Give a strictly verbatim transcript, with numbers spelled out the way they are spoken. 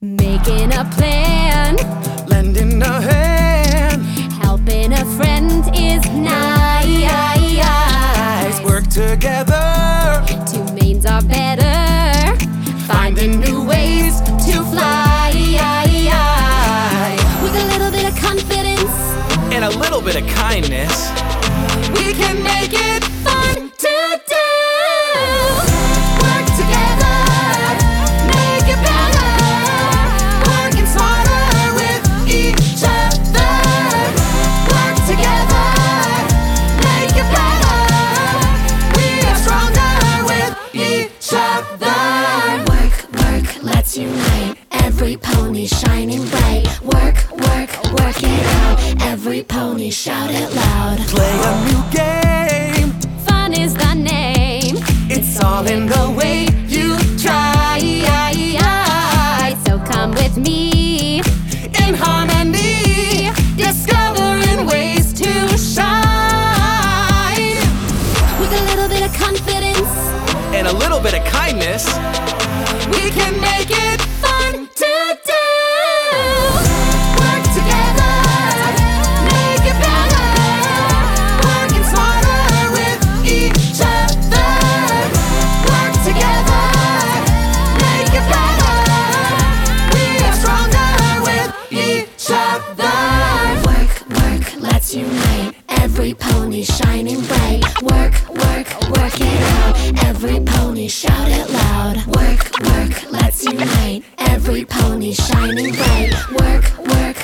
Making a plan, lending a hand, helping a friend is nice. Work together, two minds are better, finding new ways to fly. With a little bit of confidence and a little bit of kindness, we can make it fun to do. Work together, make it better, working smarter with each other. Work together, make it better, we are stronger with each other. Work, work, let's unite, every pony shining bright. Work, work, work it out, every pony shout it loud. play a new game. Fun is the name, It's all in the way you try. So come with me in harmony, discovering ways to shine. With a little bit of confidence, and a little bit of kindness, we can make it fun to do. Work together, make it better, working smarter with each other. Work together, make it better, we are stronger with each other. Work, work, let's unite, every pony shining bright. Work, work, work it out, every pony shout it loud. Work, work, let's unite, every pony shining bright. Work, work,